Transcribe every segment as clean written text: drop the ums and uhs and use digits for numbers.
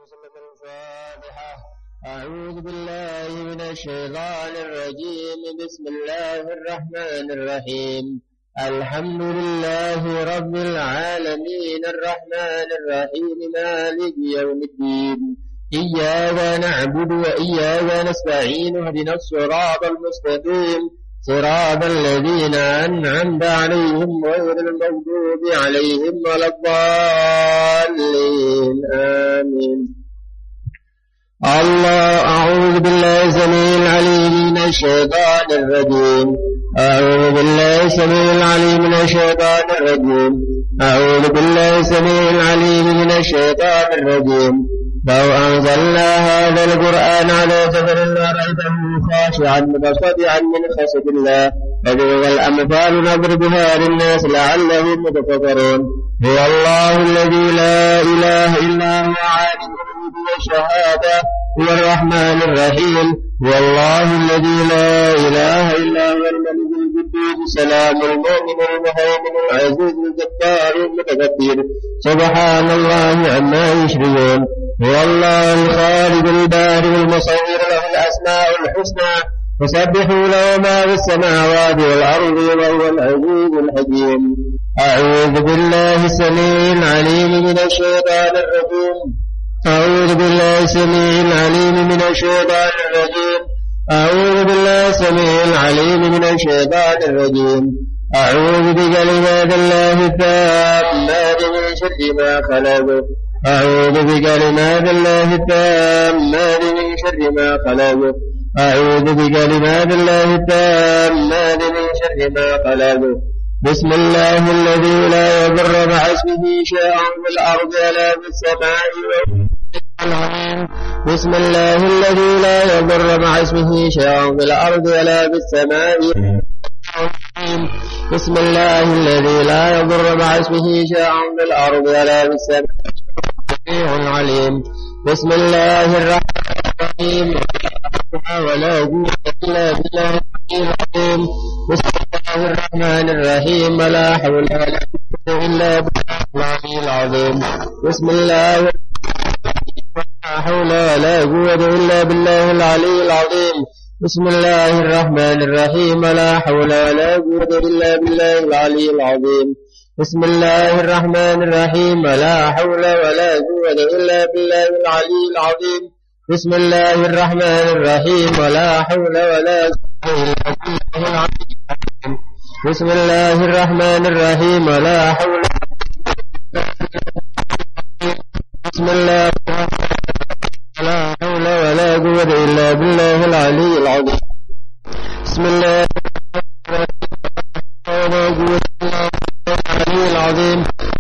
وسلم. الفاتحة. أعوذ بالله من الشيطان الرجيم. بسم الله الرحمن الرحيم. الحمد لله رب العالمين الرحمن الرحيم مالك يوم الدين. إياك نعبد وإياك نستعين. اهدنا الصراط المستقيم صراط الذين أنعمت عليهم غير المغضوب عليهم ولا الضالين. آمين. أعوذ بالله السميع العليم من الشيطان الرجيم. أعوذ بالله السميع العليم من الشيطان الرجيم. أعوذ بالله السميع العليم من الشيطان الرجيم. لو أنزلنا هذا القرآن على جبل لرأيته خاشعا متصدعا من خشية الله. وتلك الأمثال نضربها للناس لعلهم يتفكرون. هو الله الذي لا إله إلا هو عالم الغيب والشهادة هو الرحمن الرحيم. هو الله الذي لا إله إلا هو الملك القدوس السلام المؤمن المهيمن العزيز الجبار المتكبر. سبحان الله عما يشركون. هو الله الخالق البارئ المصور له الأسماء الحسنى وسبحوا له ما في السماوات والأرض وهو العزيز الحكيم. أعوذ بالله السميع العليم من الشيطان الرجيم. أعوذ بالله السميع العليم من الشيطان الرجيم. أعوذ بالله السميع العليم من الشيطان الرجيم. أعوذ بكلمات الله التامات من شر ما خلق. أعوذ بكلمات الله التامات من شر ما خلق. أعوذ بكلمات الله التامات من شر ما خلق. بسم الله الذي لا يضر مع اسمه شيء في الأرض ولا في السماء. بسم الله الذي لا يضر مع اسمه شيء في الأرض ولا في السماء. بسم الله الذي لا يضر مع اسمه شيء في الأرض ولا في السماء. العليم. بسم الله الرحمن الرحيم. ولا قوة إلا بالله العظيم. بسم الله الرحمن الرحيم. ولا حول ولا قوة إلا بالله العظيم. بسم الله ولا حول ولا قوة إلا بالله العلي العظيم. بسم الله الرحمن الرحيم. ولا حول ولا قوة إلا بالله العلي العظيم. بسم الله الرحمن الرحيم. ولا حول ولا قوة إلا بالله العلي العظيم. بسم الله الرحمن الرحيم. ولا حول ولا قوة إلا بالله العلي العظيم. بسم الله الرحمن الرحيم. ولا حول بسم الله ولا حول ولا قوة إلا بالله العلي العظيم. بسم الله ولا قوة إلا بالله العظيم.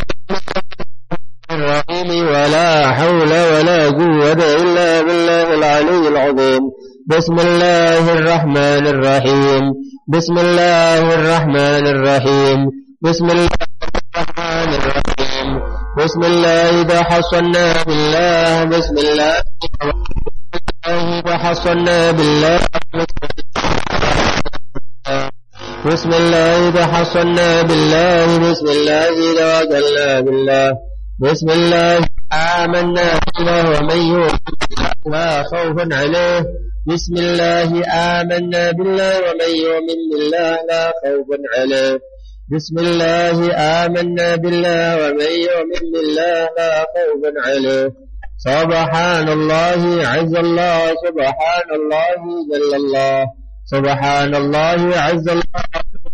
الرحيم. ولا حول ولا قوة إلا بالله العلي العظيم. بسم الله الرحمن الرحيم. بسم الله الرحمن الرحيم. بسم الله الرحمن الرحيم. بسم الله إذا حصنا بالله. بسم الله إذا حصنا بالله. بسم الله إذا حصنا بالله. بسم الله إذا وكلنا بالله. بسم الله آمنا بالله ومن يؤمن لا خوف عليه. بسم الله آمنا بالله ومن يؤمن بالله لا خوف عليه. بسم الله آمنا بالله ومن يؤمن بالله لا خوف عليه. سبحان الله عز الله. سبحان الله جل الله. سبحان الله عز الله.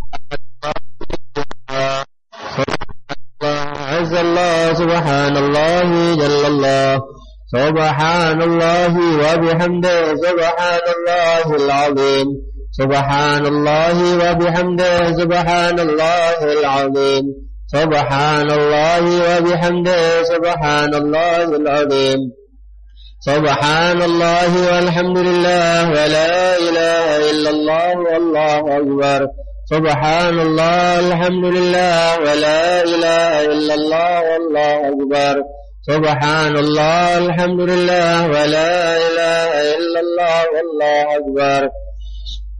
عز الله. سبحان الله جل الله. سبحان الله وبحمده. سبحان الله العظيم. سبحان الله وبحمده. سبحان الله العظيم. سبحان الله وبحمده. سبحان الله العظيم. سبحان الله والحمد لله ولا إله إلا الله والله أكبر. سبحان الله الحمد لله ولا إله إلا الله والله أكبر. سبحان الله الحمد لله ولا إله إلا الله والله أكبر.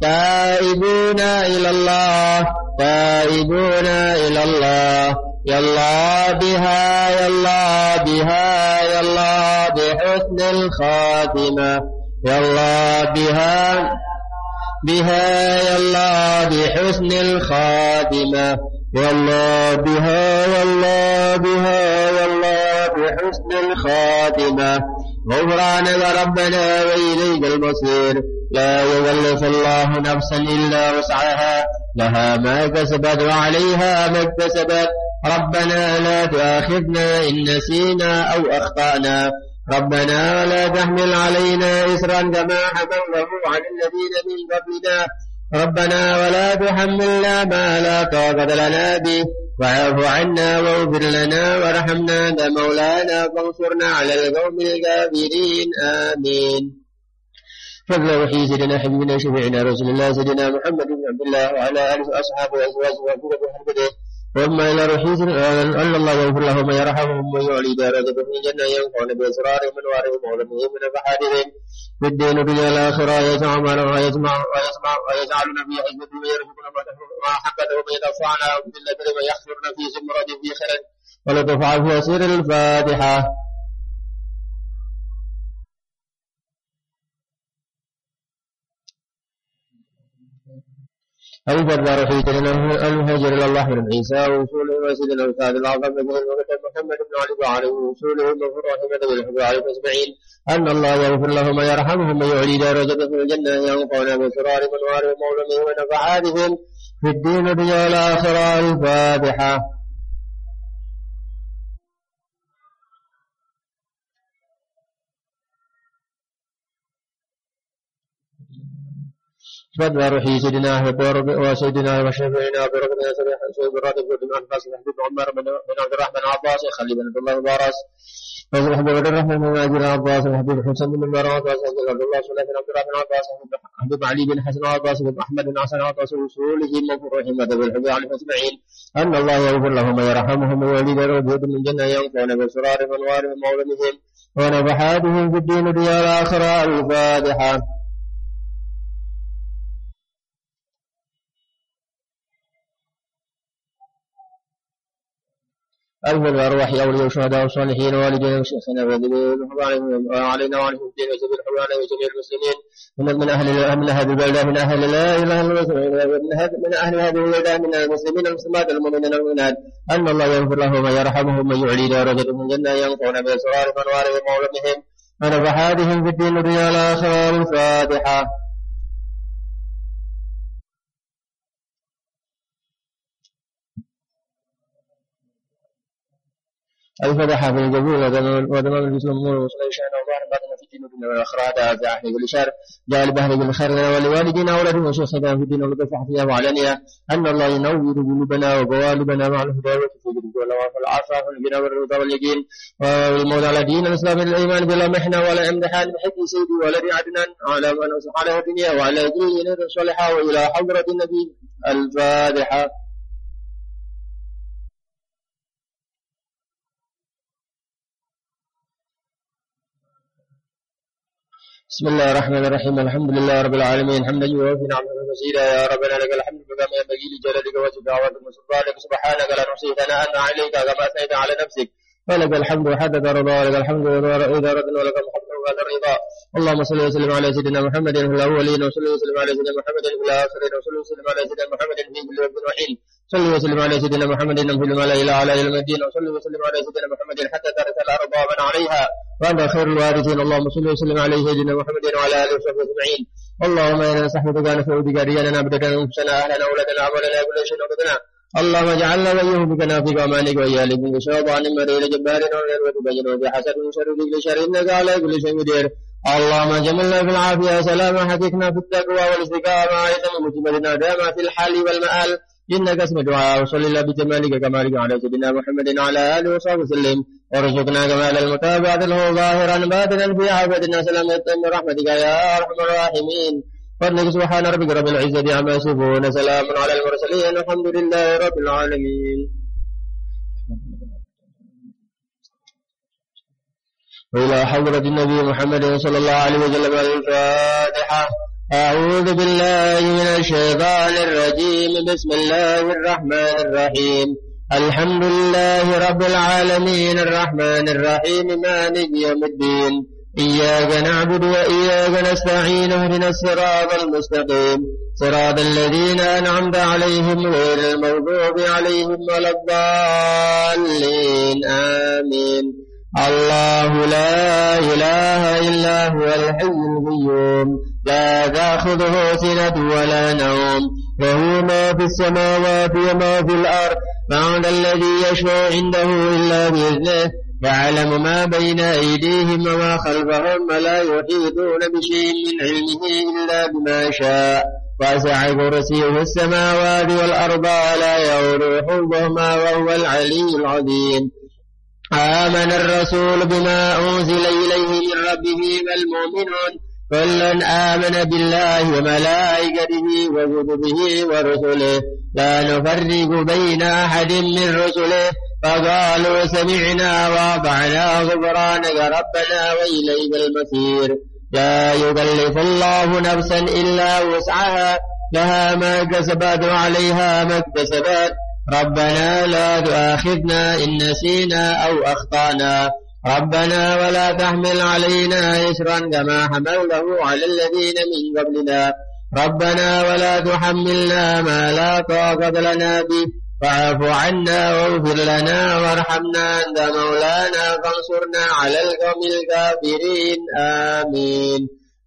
تائبون إلى الله تائبون إلى الله يلا بها يلا بها يلا بحسن الخاتمة يلا بها يلا بحسن الخاتمة يلا بها يلا بحسن الخاتمة غفرانك ربنا وإليك المصير لا يكلف الله نفسا إلا وسعها لها ما كسبت وعليها ما اكتسبت ربنا لا تؤاخذنا إن نسينا أو أخطأنا ربنا لا تحمل علينا إسرا كما حمله على الذين من قبلنا ربنا ولا تحملنا ما لا طاقة لنا به واعف عنا واغفر لنا وارحمنا أنت مولانا فانصرنا على القوم الكافرين آمين. فضل وحي سيدنا حبيبنا شفيعنا رسول الله سيدنا محمد بن عبد الله وعلى آله وأصحابه وأزواجه وذريته وحفظه وما إلى روحي أن الله يغفر لهم ويرحمهم ويعلي درجتهم في الجنة ينفعون بأسرارهم وأنوارهم وعلمهم ونفحاتهم في الدين ودنيا الآخرة ويجعلنا في حزبه ويرزقنا ما حقته بين أصفعنا بالله ويحشرنا في زمرة في خير ولا تفعل في أسير الفاتحة. أبو بكر روحي سيدنا المهاجر إلى الله من عيسى ووصوله وسيدنا الأستاذ الأعظم محمد بن علي وعليه وصوله وغفر رحمة بالحب عليهم أجمعين أن الله يغفر لهم ويرحمهم ويعلي درجتهم في الجنة ينفعنا بسرار منوارهم وعلمهم ونفعاتهم في الدين والدنيا والآخرة. الفاتحة. فضل روحي سيدنا وسيدنا وشفيعنا بركنا سيد الراتب بن عباس بن عمر بن عبد الرحمن عباس خلي بن عبد الله مبارك وزرح بن عبد الرحمن بن عبد عباس وحبيب الحسن بن مبارك عباس عبد الله صلى الله عبد الرحمن عباس حبيب علي بن حسن عباس بن احمد بن حسن عباس وصوله مغفور رحمه بالحب على اجمعين ان الله يغفر لهم ويرحمهم ويولي درجتهم من الجنه ينفعون بسرار انوارهم وعلمهم ونفحاتهم في الدين والدنيا والاخره. الفاتحه. ألف الأرواح أولياء الشهداء والصالحين والدينا وشيخنا وعلينا وعليهم الدين وسبيل الحرمان وجميع المسلمين من أهل البلدة من أهل لا إله إلا الله من أهل هذه البلدة من المسلمين المسلمات المؤمنين المؤمنات أن الله يغفر لهم ويرحمهم ويعلي درجتهم الجنة ينفعون بأسرار أنوارهم وعلمهم ونفحاتهم في الدين والدنيا والآخرة. الفاتحة. الفتحة في الجبول ودمام الإسلام وصلى شأن الله بعدنا في الدين والدنيا والآخرة هذا في أهل كل شر جعل بأهل بالخير لنا ولوالدينا وأولادنا وشيخنا في الدين والبشر فيها وعلانية أن الله ينور قلوبنا وقوالبنا مع الهدى والتوفيق والعافية والغنى والرضا واليقين والموت على دين الإسلام الإيمان بلا محنة ولا امتحان بحق سيدي ولدي عدنان على من أصلح على الدنيا وعلى كل نور صالحة وإلى حضرة النبي. الفاتحة. بسم الله الرحمن الرحيم الحمد لله رب العالمين حمدا يوافي نعمه مزيدا يا ربنا لك الحمد كما ينبغي لجلالك وجهك وسلطانك سبحانك لا نحصي ثناء عليك كما اثنيت على نفسك ولك الحمد حدث رضا ولك الحمد إذا ردنا ولك الحمد بعد الرضا. اللهم صل وسلم على سيدنا محمد في الأولين وصل وسلم على سيدنا محمد في الآخرين وصل وسلم على سيدنا محمد في كل وقت وحين صل وسلم على سيدنا محمد في الملأ إلى على المدين وصل وسلم على سيدنا محمد حتى ترث الأرض ومن عليها وأنت خير الوارثين. اللهم صل وسلم على سيدنا محمد وعلى آله وصحبه أجمعين. اللهم إنا نستحفظك ونفعل بك ريالنا عبدنا أنفسنا أهلنا أولادنا عملنا كل شيء نقدنا. اللهم اجعلنا وإياهم بك نافق أمانك وإيالك من شيطان مريض جبار وتبين وبحسد من شر كل شر إنك على كل شيء قدير. اللهم جملنا في العافية سلاما حققنا في التقوى والاستقامة أيضا مجملنا دائما في الحال والمآل إنك اسم دعاء. وصل الله بجمالك كمالك على سيدنا محمد وعلى آله وصحبه وسلم وارزقنا كمال المتابعة له ظاهرا باطنا في عافيتنا سلامة برحمتك يا أرحم الراحمين. فضلك سبحان ربك رب العزة عما يصفون سلام على المرسلين الحمد لله رب العالمين. وإلى حضرة النبي محمد صلى الله عليه وسلم. الفاتحة. أعوذ بالله من الشيطان الرجيم. بسم الله الرحمن الرحيم. الحمد لله رب العالمين الرحمن الرحيم مالك يوم الدين. إياك نعبد وإياك نستعين. اهدنا الصراط المستقيم صراط الذين أنعمت عليهم غير المغضوب عليهم ولا الضالين. آمين. الله لا إله إلا هو الحي القيوم لا تأخذه سنة ولا نوم له ما في السماوات وما في الأرض. من ذا الذي يشفع عنده إلا بإذنه يعلم ما بين أيديهم وما خلفهم ولا يحيطون بشيء من علمه إلا بما شاء. وسع كرسيه السماوات والأرض ولا يؤوده حفظهما وهو العلي العظيم. آمن الرسول بما أنزل إليه من ربه والمؤمنون كل آمن بالله وملائكته وكتبه ورسله لا نفرق بين أحد من رسله فقالوا سمعنا وأطعنا غفرانك ربنا وإليك المصير. لا يكلف الله نفسا إلا وسعها لها ما كسبت وعليها ما اكتسبت. ربنا لا تؤاخذنا إن نسينا أو أخطأنا ربنا ولا تحمل علينا إصرا كما حملته على الذين من قبلنا ربنا ولا تحملنا ما لا طاقة لنا به فاعف عنا واغفر لنا وارحمنا أنت مولانا فانصرنا على القوم الكافرين. آمين.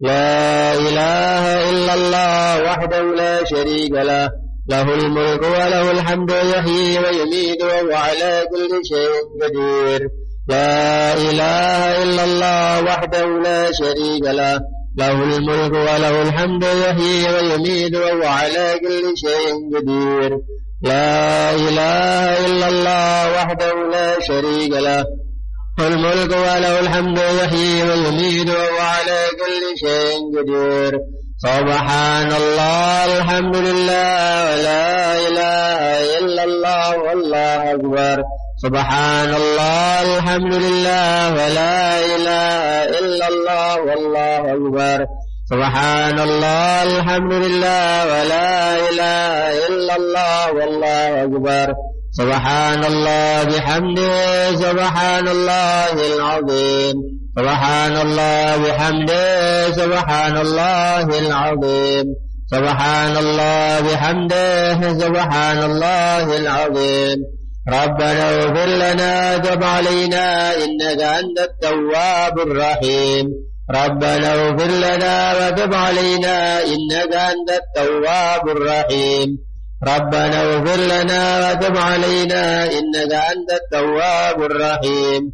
لا إله إلا الله وحده لا شريك له له الملك وله الحمد يحيي ويميت وهو على كل شيء قدير. لا إله إلا الله وحده لا شريك له له الملك وله الحمد يحيي ويميت وهو على كل شيء قدير. لا إله إلا الله وحده لا شريك له الملك وله الحمد يحيي ويميت وهو على كل شيء قدير. سبحان الله الحمد لله ولا إله إلا الله والله أكبر. سبحان الله الحمد لله ولا إله إلا الله والله أكبر. سبحان الله الحمد لله ولا إله إلا الله والله أكبر. سبحان الله بحمده سبحان الله العظيم. سبحان الله بحمده سبحان الله العظيم. سبحان الله بحمده سبحان الله العظيم. ربنا اغفر لنا تب علينا إنك أنت التواب الرحيم. ربنا اغفر لنا وتب علينا إنك أنت التواب الرحيم. ربنا اغفر لنا وتب علينا إنك أنت التواب الرحيم.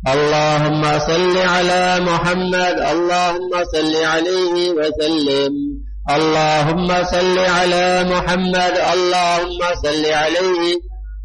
اللهم صل على محمد. اللهم صل عليه وسلم. اللهم صل على محمد. اللهم صل عليه.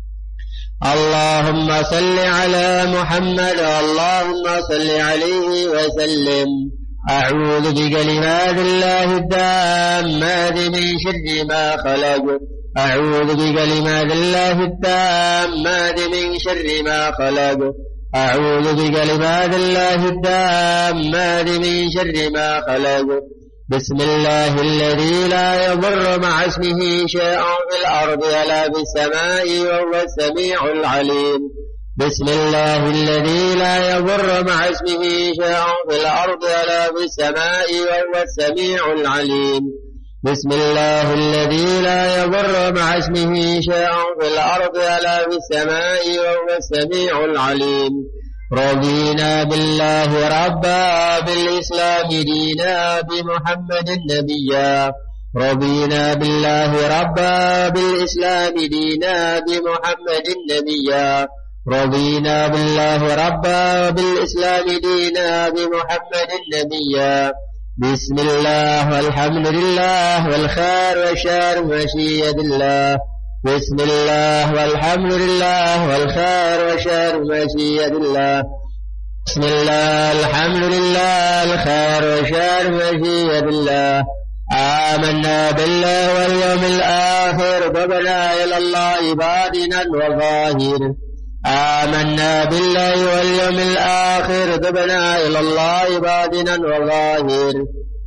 اللهم صل على محمد. اللهم صل عليه وسلم. أعوذ بكلمات الله التامات من شر ما خلق. أعوذ بكلمات الله التامات من شر ما خلق. أعوذ بكلمات الله التامات من شر ما خلق. بسم الله الذي لا يضر مع اسمه شيء في الأرض ولا في السماء وهو السميع العليم. بسم الله الذي لا يضر مع اسمه شيء في الأرض ولا في السماء وهو السميع العليم. بسم الله الذي لا يضر مع اسمه شيء في الأرض ولا في السماء وهو السميع العليم. رضينا بالله ربا بالإسلام دينا بمحمد نبيا. رضينا بالله ربا بالإسلام دينا بمحمد نبيا. رضينا بالله ربا بالإسلام دينا بمحمد نبيا. بسم الله والحمد لله والخير والشر مشيئة الله. بسم الله والحمد لله والخير والشر مشيئة الله. بسم الله الحمد لله الخير والشر مشيئة الله. آمنا بالله واليوم الآخر تبنا إلى الله باطنا وظاهرا. آمنا بالله واليوم الآخر تبنا إلى الله باطنا وظاهرا.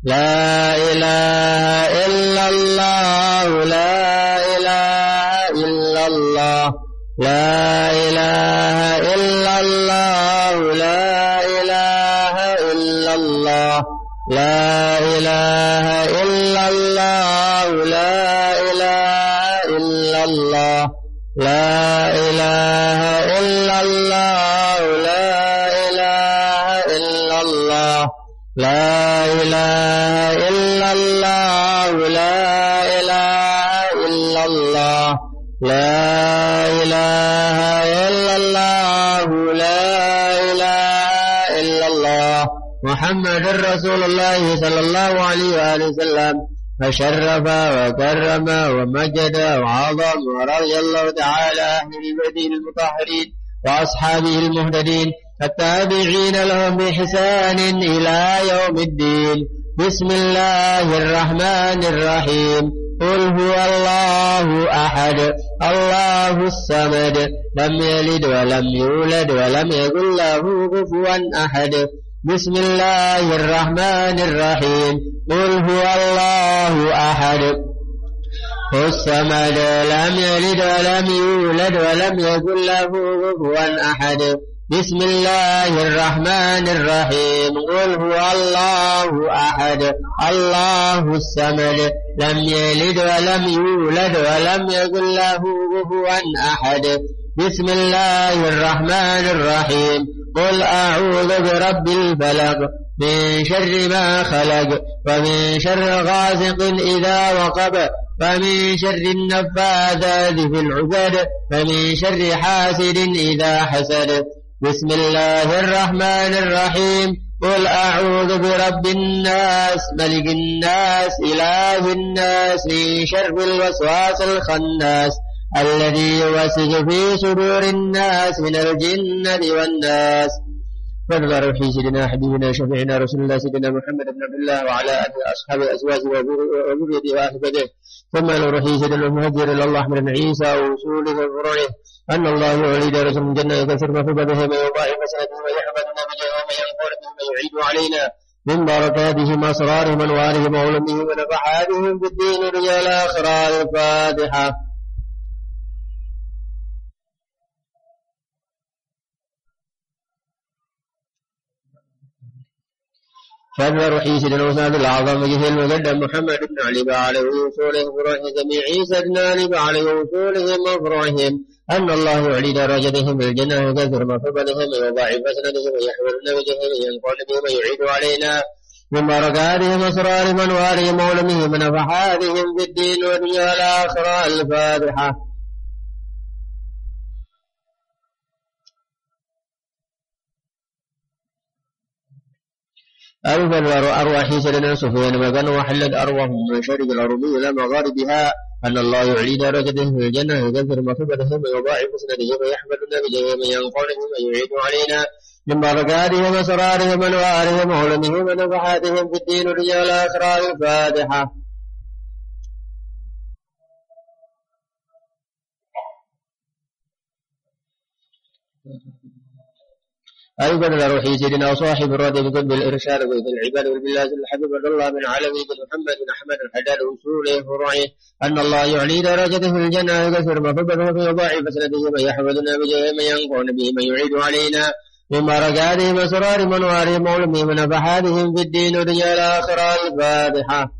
لا إله إلا الله لا إله إلا الله لا إله إلا الله لا إله إلا الله لا إله إلا الله لا إله إلا الله لا إله إلا الله لا إله إلا الله لا إله إلا الله لا إله إلا الله لا إله إلا الله محمد رسول الله صلى الله عليه وآله وسلم فشرف وكرم ومجد وعظم ورضي الله تعالى عن البديل المطهرين وأصحابه المهتدين التابعين لهم بإحسان إلى يوم الدين. بسم الله الرحمن الرحيم. قل هو الله أحد الله الصمد لم يلد ولم يولد ولم يكن له كفوا أحد. بسم الله الرحمن الرحيم. قل هو الله أحد الصمد لم يلد ولم يولد ولم يكن له كفوا أحد. بسم الله الرحمن الرحيم. قل هو الله أحد الله الصمد لم يلد ولم يولد ولم يكن له كفوا أحد. بسم الله الرحمن الرحيم. قل أعوذ برب الفلق من شر ما خلق ومن شر غاسق إذا وقب ومن شر النفاثات في العقد ومن شر حاسد إذا حسد. بسم الله الرحمن الرحيم. قل أعوذ برب الناس ملك الناس إله الناس من شر الوسواس الخناس الذي يوسوس في صدور الناس من الجنة والناس. فنظر في سيدنا حبيبنا شفيعنا رسول الله سيدنا محمد بن عبد الله وعلى آله أصحابه أزواجه وذريته وأهل بيته. ثم نروح في سيدنا المهجر إلى الله من عيسى ووصوله وفروعه أن الله يولد رسول الجنة يكثر مثوبته ويضاعف حسناته ويحفظنا بجاه وينقل به ويعيد علينا من بركاتهم أسرارهم أنوارهم وعلومهم ونفحاتهم في الدين رجال آخرى. الفاتحة. فنظر في سيدنا الأستاذ الأعظم وجه المقدم محمد بن علي عليه وصوله وفروعه جميع عيسى بن علي عليه وصولهم وفروعهم أن الله يعلي درجتهم بالجنة ويكثر مفضلهم ويضاعف حسناتهم ويحملنا بجههم وينقل بهم ويعيد علينا من بركاتهم أسرارهم أنوارهم وعلمهم ونفحاتهم في الدين والدنيا والآخرة. الفاتحة. أرفل أرواح سيدنا سفيان مكان وحلت أرواحهم من شرق الأرض إلى مغاربها أن الله يعلي درجتهم في الجنة ويكثر مثوبتهم ويضاعف حسناتهم ويحملنا بجههم وينقل بهم ويعيد علينا من بركاتهم وأسرارهم وأنوارهم وعلمهم ونفحاتهم في الدين والرجال الآخرة. الفاتحة. أيضا روحي سيدنا وصاحب الرد بقلب الإرشاد وإذن العباد والبلاد الحبيب الله من علمي بن محمد بن أحمد الحداد وصوله وفروعه أن الله يعلي درجته في الجنة ويكثر مثوبته ويضاعف حسناتهم ويحفظنا بجههم وينقون بهم ويعيد علينا من بركاتهم وأسرارهم وأنوارهم وعلمهم ونفحاتهم في الدين والرجال الآخرة. الفاتحة.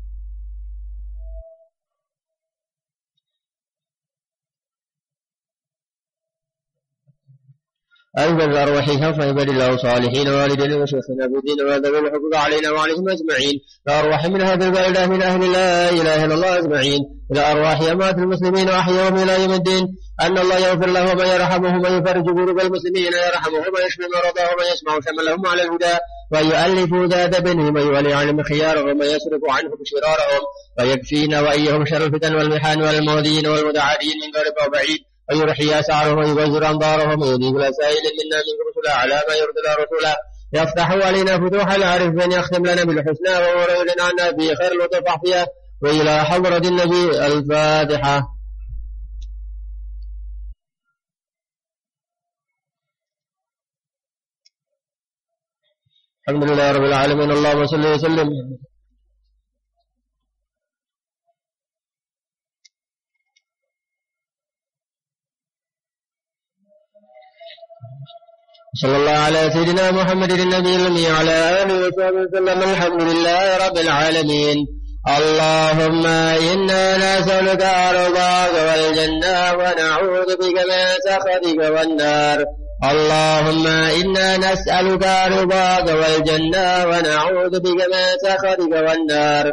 أيضا الأرواح كفى عباد الله صالحين والدين وشيخنا بدين وذوي الحقوق علينا وعليهم أجمعين. الأرواح من هذه البلدة من أهل لا إله إلا الله أجمعين. إلى أرواح أموات المسلمين وأحياهم إلى يوم الدين أن الله يغفر لهم ويرحمهم ويفرج كروب المسلمين ويرحمهم ويشفي مرضاهم ويسمع شملهم على الهدى ويؤلف ذات بينهم ويولي علم خيارهم ويصرف عنهم شرارهم ويكفينا وإيهم شر الفتن والمحن والمؤذين والمتعادين من قرب وبعيد ويرحي أسعارهم ويبزر أنظارهم ويذيب الأسائل منا منكم رسلا على ما يرضي رسولا يفتح علينا فتوح العارفين يختم لنا بالحسنى وهو يعلن عنا في خير اللطف فيها وإلى حضرة النبي. الفاتحة. الحمد لله رب العالمين. اللهم صل وسلم صلى الله على سيدنا محمد النبي الأمي وعلى آله وصحبه وسلم. الحمد لله رب العالمين. اللهم إنا نسألك رضاك والجنة ونعوذ بك من سخطك والنار. اللهم إنا نسألك رضاك والجنة ونعوذ بك من سخطك والنار.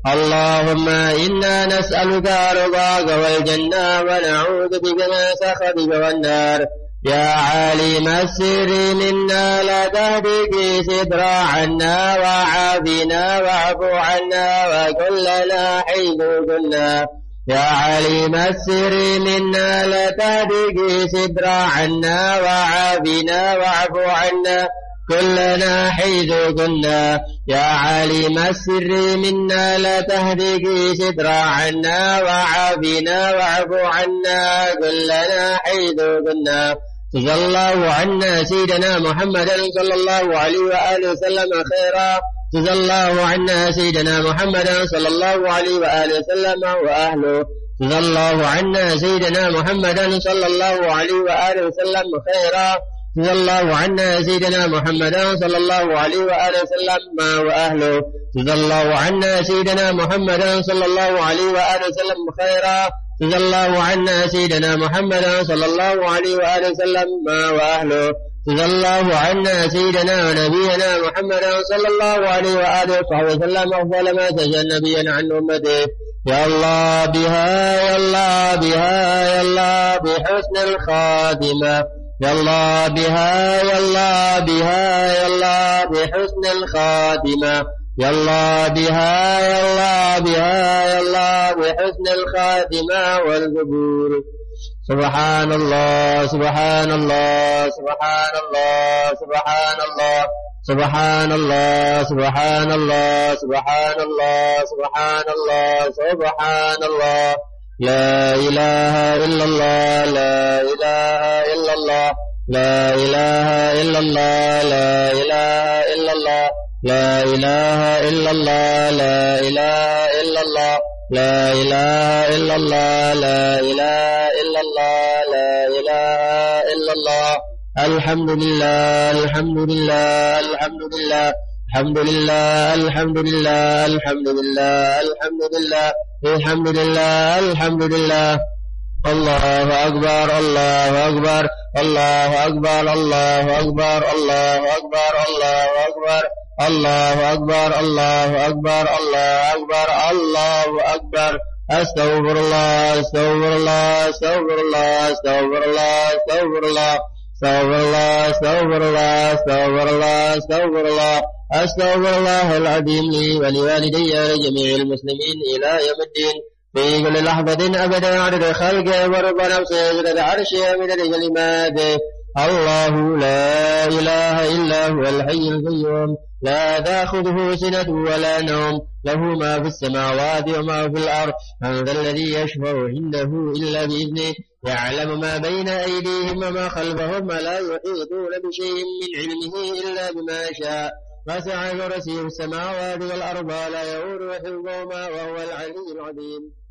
اللهم إنا نسألك رضاك والجنة ونعوذ بك من سخطك والنار. يا عالم السر منا لا تهدك سترا عنا وعافنا واعف عنا وكلنا حيث كنا. يا عليم السر منا لا تهدك سترا عنا وعافنا واعف عنا كلنا حيث كنا. يا عليم السر منا لا تهدك سترا عنا وعافنا واعف عنا كلنا حيث كنا. جزا الله عنا سيدنا محمد صلى الله عليه وآله وسلم خيرا. جزا الله عنا سيدنا محمد صلى الله عليه وآله وسلم وأهله. جزا الله عنا سيدنا محمد صلى الله عليه وآله وسلم خيرا. جزا الله عنا سيدنا محمد صلى الله عليه وآله وسلم وأهله. جزا الله عنا سيدنا محمد صلى الله عليه وآله وسلم خيرا. جزا الله عنا سيدنا محمد صلى الله عليه وآله وسلم وأهله. جزا الله عنا سيدنا ونبينا محمد صلى الله عليه وآله وصحبه وسلم أفضل ما سجى نبيا عن أمته. يا الله بها يا الله بها يا الله بحسن الخاتمة. يا الله بها يا الله بها يا الله بحسن الخاتمة. يا الله بها يا الله بها يا الله بحسن الخاتمة والقبور. سبحان الله سبحان الله سبحان الله سبحان الله سبحان الله سبحان الله سبحان الله سبحان الله سبحان الله. لا إله إلا الله لا إله إلا الله لا إله إلا الله لا إله إلا الله لا إله إلا الله لا إله إلا الله لا إله إلا الله لا إله إلا الله لا إله إلا الله. الحمد لله الحمد لله الحمد لله الحمد لله الحمد لله الحمد لله الحمد لله الحمد لله الحمد لله. الله أكبر الله أكبر الله أكبر الله أكبر الله أكبر الله أكبر الله أكبر الله أكبر الله أكبر الله أكبر. أستغفر الله أستغفر الله أستغفر الله أستغفر الله أستغفر الله أستغفر الله أستغفر الله أستغفر الله أستغفر الله العظيم لي ولوالدي ولجميع المسلمين إلى يوم الدين في كل لحظة أبدا عدد خلقه ورب نفسه عدد عرشه من كلماته. الله لا إله إلا هو الحي القيوم لا تأخذه سنة ولا نوم له ما في السماوات وما في الأرض. من ذا الذي يشفع عنده إلا بإذنه يعلم ما بين أيديهم وما خلفهم ولا يحيطون بشيء من علمه إلا بما شاء. وسع كرسيه السماوات والأرض لا يؤوده حفظهما وهو العلي العظيم.